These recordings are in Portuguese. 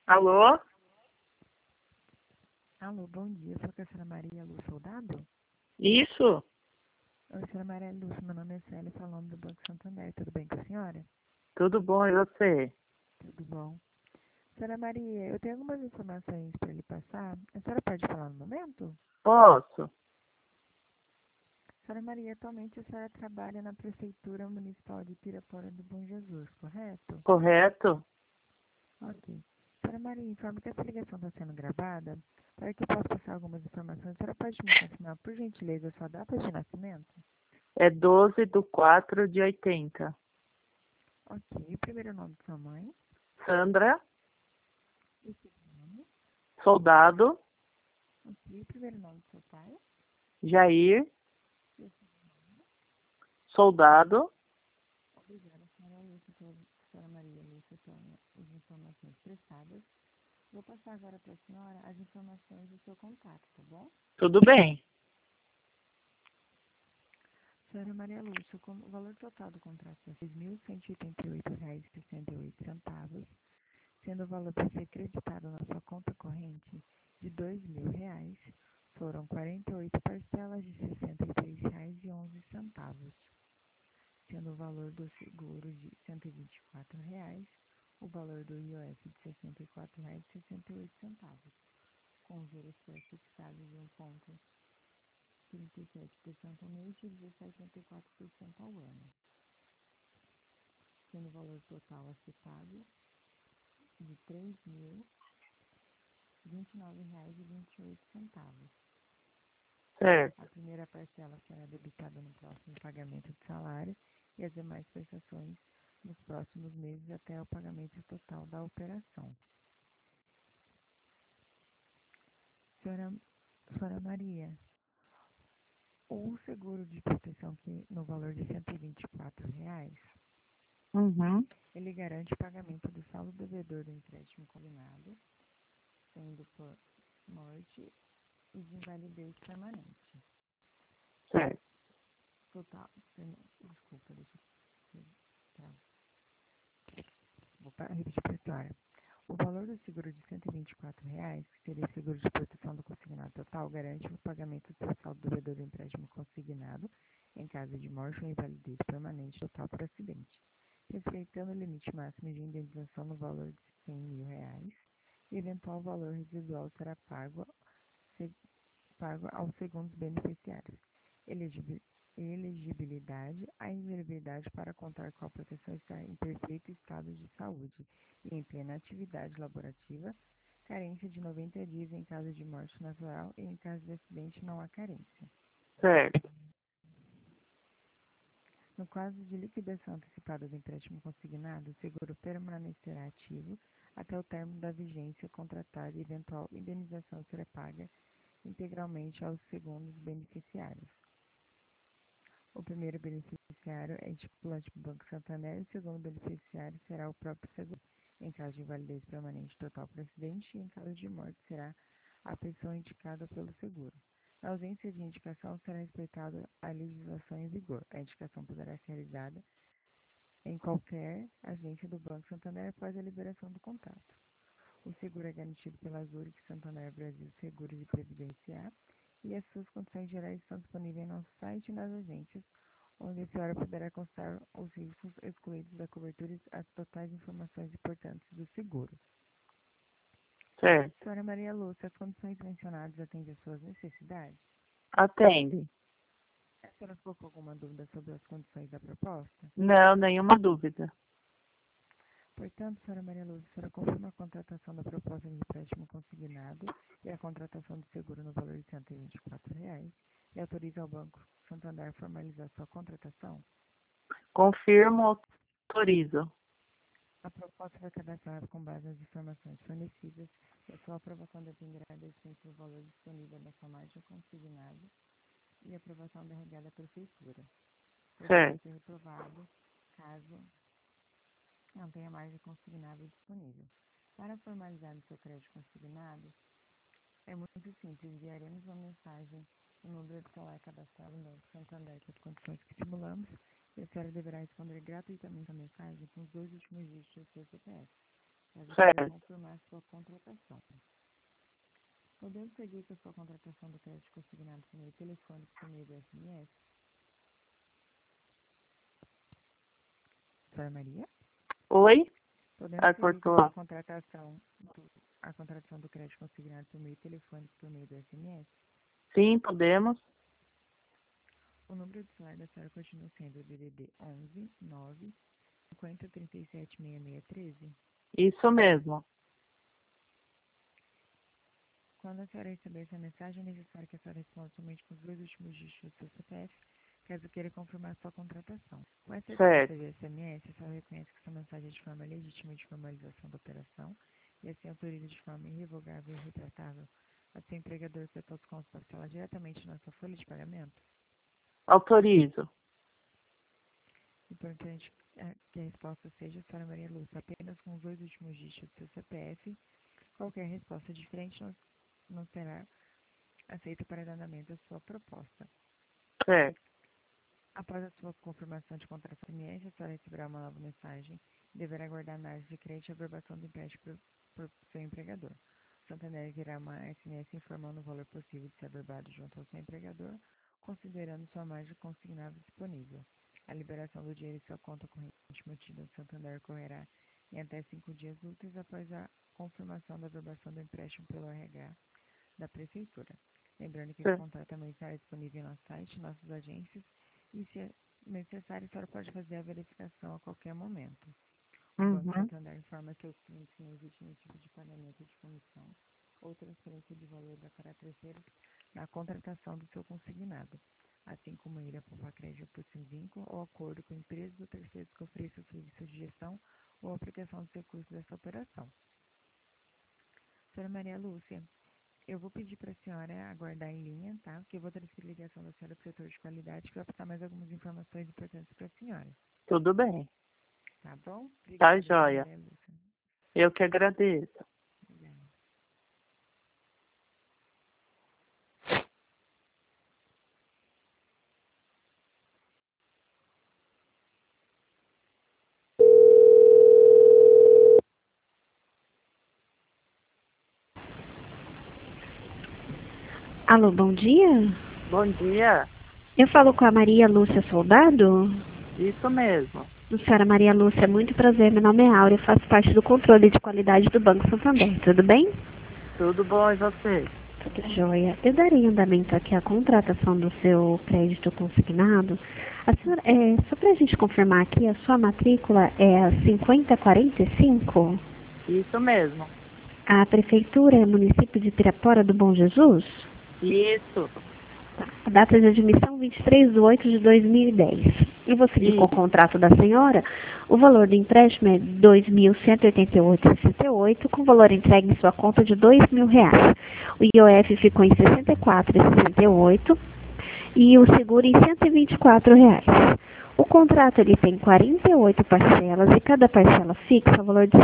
Alô? Alô, bom dia. Sou a senhora Maria Luz Soldado? Isso? Oi, senhora Maria Luz. Meu nome é Célia, falando do Banco Santander. Tudo bem com a senhora? Tudo bom e você? Tudo bom. Senhora Maria, eu tenho algumas informações para lhe passar. A senhora pode falar no momento? Posso? Senhora Maria, atualmente a senhora trabalha na Prefeitura Municipal de Pirapora do Bom Jesus, correto? Correto? Ok. Senhora Maria, informe que essa ligação está sendo gravada. Para que eu possa passar algumas informações, a senhora pode me confirmar, por gentileza, a sua data de nascimento? É 12/4/80. Ok. O primeiro nome de sua mãe? Sandra, E o segundo nome? soldado, Ok. O primeiro nome do seu pai? Jair, E o soldado. Obrigada, senhora Lúcia, senhora Maria Lúcia, pelas informações prestadas. Vou passar agora para a senhora as informações do seu contato, tá bom? Tudo bem? Senhora Maria Lúcia, o valor total do contrato é R$ 6.188,68, sendo o valor para ser creditado na sua conta corrente de R$ 2.000, foram 48 parcelas de R$ 63,11, sendo o valor do seguro de R$ 124, o valor do IOF de R$ 64,68, com juros pré-fixados de 1,37% ao mês e 17,84% ao ano, sendo o valor total a ser pago de R$ 3.029,28. Certo. A primeira parcela será debitada no próximo pagamento de salário e as demais prestações nos próximos meses até o pagamento total da operação. Senhora Maria, o seguro de proteção que no valor de R$ 124, Uhum. ele garante o pagamento do saldo devedor do empréstimo combinado, sendo por morte e de invalidez permanente. Certo. Total, desculpa, deixa eu vou repetir para a senhora. O valor do seguro de R$ 124, que seria o seguro de proteção do consignado total, garante o pagamento do saldo devedor do empréstimo consignado em caso de morte ou invalidez permanente total por acidente, respeitando o limite máximo de indenização no valor de R$ 100.000, e eventual valor residual será pago aos segundos beneficiários. Elegibilidade. A elegibilidade para contar com a proteção está em perfeito estado de saúde e em plena atividade laborativa. Carência de 90 dias em caso de morte natural e em caso de acidente não há carência. Certo. No caso de liquidação antecipada do empréstimo consignado, o seguro permanecerá ativo até o término da vigência contratada e eventual indenização será paga integralmente aos segundos beneficiários. O primeiro beneficiário é estipulante do Banco Santander e o segundo beneficiário será o próprio seguro. Em caso de invalidez permanente total por acidente e em caso de morte será a pessoa indicada pelo seguro. Na ausência de indicação, será respeitada a legislação em vigor. A indicação poderá ser realizada em qualquer agência do Banco Santander após a liberação do contrato. O seguro é garantido pela Zurich Santander Brasil Seguros e Previdência e as suas condições gerais estão disponíveis em nosso site e nas agências, onde a senhora poderá constar os riscos excluídos da cobertura e as totais informações importantes do seguro. Certo. Senhora Maria Lúcia, as condições mencionadas atendem às suas necessidades? Atende. A senhora ficou com alguma dúvida sobre as condições da proposta? Não, nenhuma dúvida. Portanto, senhora Maria Lúcia, a senhora confirma a contratação da proposta de empréstimo consignado e a contratação de seguro no valor de R$ 124 e autoriza ao Banco Santander a formalizar sua contratação? Confirmo, autorizo. A proposta foi cadastrada com base nas informações fornecidas e a sua aprovação dependerá da existência do valor disponível da sua margem consignada e aprovação da RH da Prefeitura. Poderá Certo. ser reprovado caso não tenha margem consignada disponível. Para formalizar o seu crédito consignado, é muito simples. Enviaremos uma mensagem no número de celular cadastrado no Banco Santander com as condições que simulamos e a senhora deverá responder gratuitamente a mensagem com os 2 últimos dígitos do seu CPF. caso queira Certo. confirmar sua contratação. Podemos seguir com a sua contratação do crédito consignado por meio telefônico por meio do SMS? Senhora Maria? Oi? Podemos seguir com Cortou a sua lá. contratação do crédito consignado por meio telefônico por meio do SMS? Sim, podemos. O número de celular da senhora continua sendo o DDD 11 9 50 37 66 13. Isso mesmo. Quando a senhora receber essa mensagem, é necessário que a senhora responda somente com os dois últimos dígitos do seu CPF, caso queira confirmar sua contratação. Com essa Certo. resposta via SMS, a senhora reconhece que sua mensagem é de forma legítima de formalização da operação e assim autoriza de forma irrevogável e retratável a seu empregador efetuar os descontos parcelar diretamente na sua folha de pagamento? Autorizo. Importante que a resposta seja, senhora Maria Lúcia, apenas com os dois últimos dígitos do seu CPF. Qualquer resposta diferente não será aceita para andamento da sua proposta. Certo. Após a sua confirmação de contrato SMS, a senhora receberá uma nova mensagem e deverá aguardar a análise de crédito e aprovação do empréstimo por seu empregador. O Santander virá uma SMS informando o valor possível de ser averbado junto ao seu empregador, considerando sua margem consignável disponível. A liberação do dinheiro em sua conta corrente mantida no Santander ocorrerá em até 5 dias úteis após a confirmação da averbação do empréstimo pelo RH da Prefeitura. Lembrando que esse Certo. contrato também estará disponível no nosso site, nossas agências, e se é necessário, a senhora pode fazer a verificação a qualquer momento. O Banco Uhum. Santander informa que os clientes não existe nenhum tipo de pagamento de comissão ou transferência de valor para terceiros na contratação do seu consignado, assim como ir a poupar crédito por vínculo ou acordo com empresas ou terceiros que ofereçam serviço de gestão ou aplicação dos recursos dessa operação. Senhora Maria Lúcia, eu vou pedir para a senhora aguardar em linha, tá? Porque eu vou transferir a ligação da senhora para o setor de qualidade, que vai passar mais algumas informações importantes para a senhora. Tudo bem. Tá bom? Tá Obrigada, senhora joia. Maria Lúcia. Eu que agradeço. Obrigada. Alô, bom dia. Bom dia. Eu falo com a Maria Lúcia Soldado. Isso mesmo. Senhora Maria Lúcia, muito prazer. Meu nome é Áurea, eu faço parte do controle de qualidade do Banco Santander. Tudo bem? Tudo bom e você? Tudo jóia. Eu darei andamento aqui à contratação do seu crédito consignado. A senhora, só para a gente confirmar aqui, a sua matrícula é a 5045? Isso mesmo. A prefeitura é município de Pirapora do Bom Jesus? Isso. A data de admissão 23/8/2010. Eu vou seguir com o contrato da senhora. O valor do empréstimo é R$ 2.188,68, com valor entregue em sua conta de R$ 2.000. O IOF ficou em R$ 64,68 e o seguro em R$ 124. O contrato ele tem 48 parcelas e cada parcela fixa o valor de R$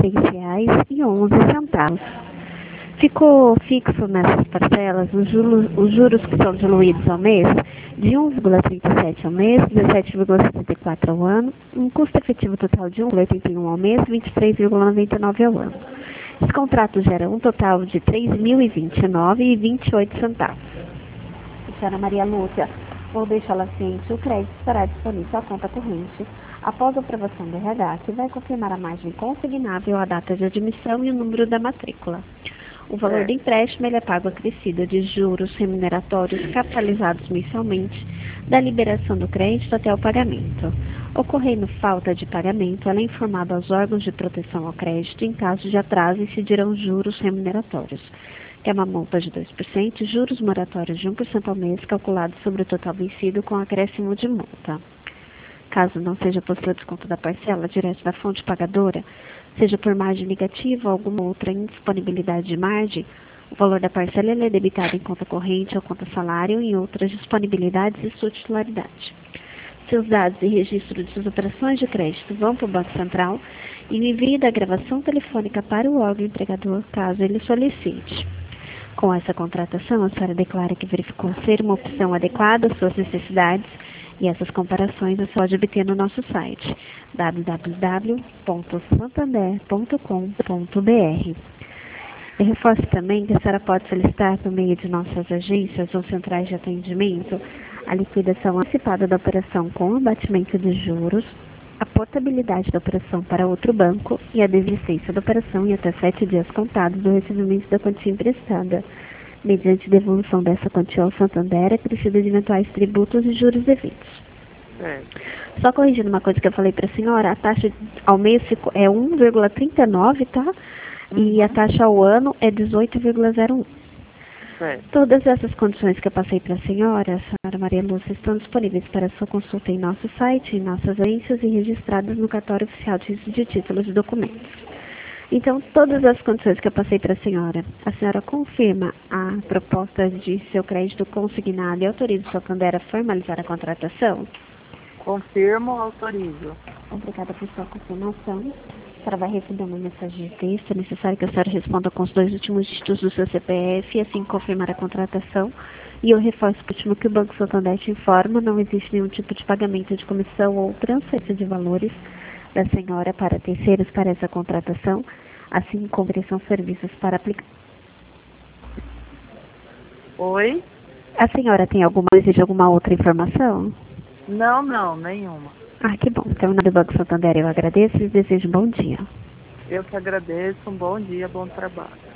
63,11. Ficou fixo nessas parcelas os juros que são diluídos ao mês de 1,37 ao mês, 17,74 ao ano, um custo efetivo total de 1,81 ao mês, 23,99 ao ano. Esse contrato gera um total de R$ 3.029,28. Senhora Maria Lúcia, vou deixá-la ciente, o crédito estará disponível à conta corrente após a aprovação do RH, que vai confirmar a margem consignável, a data de admissão e o número da matrícula. O valor do empréstimo ele é pago acrescido de juros remuneratórios capitalizados mensalmente da liberação do crédito até o pagamento. Ocorrendo falta de pagamento, ela é informada aos órgãos de proteção ao crédito em caso de atraso incidirão juros remuneratórios, que é uma multa de 2%, juros moratórios de 1% ao mês, calculados sobre o total vencido com acréscimo de multa. Caso não seja possível desconto da parcela direto da fonte pagadora, seja por margem negativa ou alguma outra indisponibilidade de margem, o valor da parcela é debitado em conta corrente ou conta salário em outras disponibilidades e sua titularidade. Seus dados e registro de suas operações de crédito vão para o Banco Central e o envio da gravação telefônica para o órgão empregador, caso ele solicite. Com essa contratação, a senhora declara que verificou ser uma opção adequada às suas necessidades E essas comparações você pode obter no nosso site www.santander.com.br. Eu reforço também que a senhora pode solicitar, por meio de nossas agências ou centrais de atendimento, a liquidação antecipada da operação com abatimento de juros, a portabilidade da operação para outro banco e a desistência da operação em até 7 dias contados do recebimento da quantia emprestada, mediante devolução dessa quantia ao Santander, acrescida de eventuais tributos e juros devidos. Só corrigindo uma coisa que eu falei para a senhora, a taxa ao mês é 1,39, tá? E a taxa ao ano é 18,01. Todas essas condições que eu passei para a senhora Maria Lúcia, estão disponíveis para sua consulta em nosso site, em nossas agências e registradas no cartório oficial de títulos e documentos. Então, todas as condições que eu passei para a senhora confirma a proposta de seu crédito consignado e autoriza o Santander a formalizar a contratação? Confirmo, autorizo. Obrigada por sua confirmação. A senhora vai receber uma mensagem de texto. É necessário que a senhora responda com os 2 últimos dígitos do seu CPF e assim confirmar a contratação. E eu reforço por último que o Banco Santander te informa, não existe nenhum tipo de pagamento de comissão ou transferência de valores da senhora para terceiros para essa contratação, assim como são serviços para aplicar. Oi? A senhora tem exige alguma outra informação? Não, nenhuma. Ah, que bom. Então, em nome do Banco Santander, eu agradeço e desejo um bom dia. Eu que agradeço, um bom dia, bom trabalho.